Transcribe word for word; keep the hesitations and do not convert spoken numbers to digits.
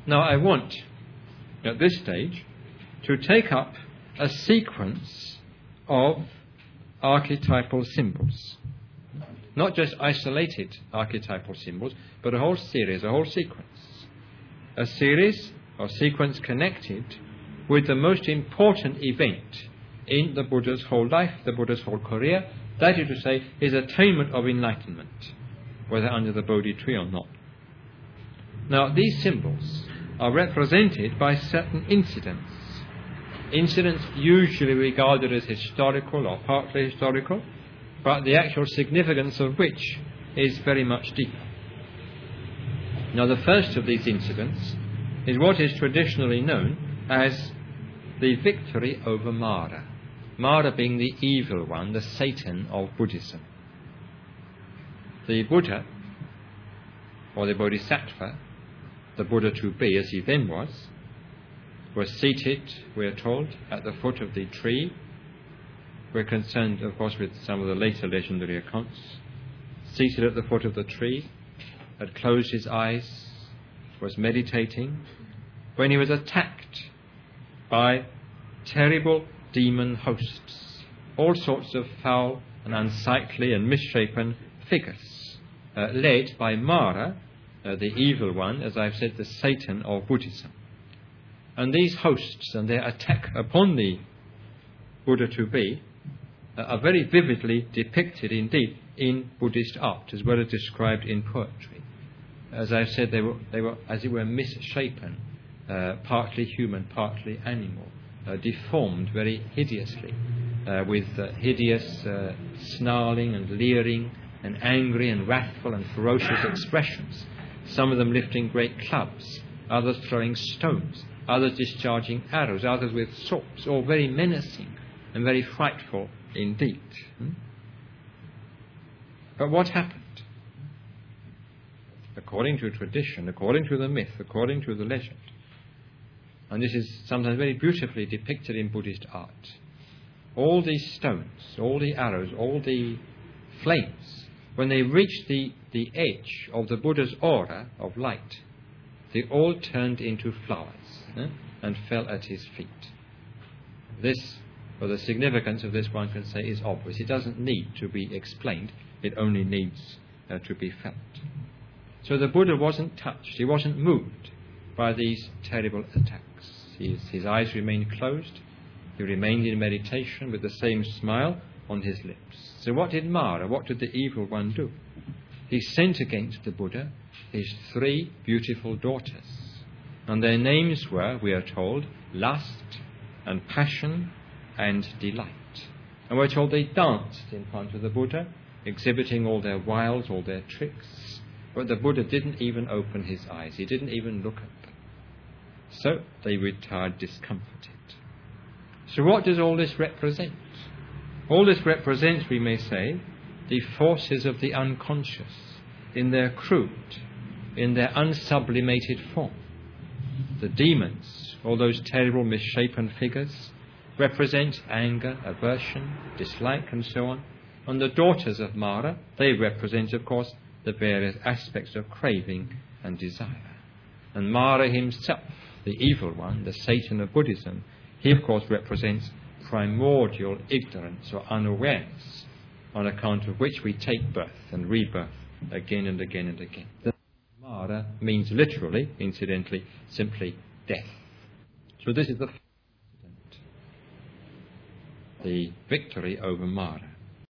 Now I want, at this stage, to take up a sequence of archetypal symbols. Not just isolated archetypal symbols, but a whole series, a whole sequence. A series or sequence connected with the most important event in the Buddha's whole life, the Buddha's whole career, that is to say, his attainment of enlightenment, whether under the Bodhi tree or not. Now, these symbols are represented by certain incidents. Incidents usually regarded as historical or partly historical, but the actual significance of which is very much deeper. Now, the first of these incidents is what is traditionally known as the victory over Mara. Mara being the evil one, the Satan of Buddhism. The Buddha, or the Bodhisattva, the Buddha to be as he then was, was seated, we are told, at the foot of the tree. We're concerned, of course, with some of the later legendary accounts. Seated at the foot of the tree, had closed his eyes, was meditating, when he was attacked by terrible demon hosts, all sorts of foul and unsightly and misshapen figures, uh, led by Mara, uh, the evil one, as I've said, the Satan of Buddhism. And these hosts and their attack upon the Buddha to be uh, are very vividly depicted indeed in Buddhist art, as well as described in poetry. As I've said, they were, they were as it were, misshapen, uh, partly human, partly animal, uh, deformed very hideously, uh, with uh, hideous uh, snarling and leering and angry and wrathful and ferocious expressions, some of them lifting great clubs, others throwing stones, others discharging arrows, others with swords, all very menacing and very frightful indeed. Hmm? But what happened? According to tradition, according to the myth, according to the legend, and this is sometimes very beautifully depicted in Buddhist art, all these stones, all the arrows, all the flames, when they reached the, the edge of the Buddha's aura of light, they all turned into flowers eh, and fell at his feet. This, or the significance of this, one can say, is obvious. It doesn't need to be explained. It only needs uh, to be felt. So the Buddha wasn't touched. He wasn't moved by these terrible attacks. His, his eyes remained closed. He remained in meditation with the same smile on his lips. So what did Mara, what did the evil one do? He sent against the Buddha his three beautiful daughters. And their names were, we are told, lust and passion and delight. And we're told they danced in front of the Buddha, exhibiting all their wiles, all their tricks. But the Buddha didn't even open his eyes. He didn't even look at them. So they retired discomforted. So what does all this represent? All this represents, we may say, the forces of the unconscious in their crude, in their unsublimated form. The demons, all those terrible misshapen figures, represent anger, aversion, dislike, and so on. And the daughters of Mara, they represent, of course, the various aspects of craving and desire. And Mara himself, the evil one, the Satan of Buddhism, he of course represents primordial ignorance or unawareness, on account of which we take birth and rebirth again and again and again. The Mara means literally, incidentally, simply death. So this is the, the victory over Mara.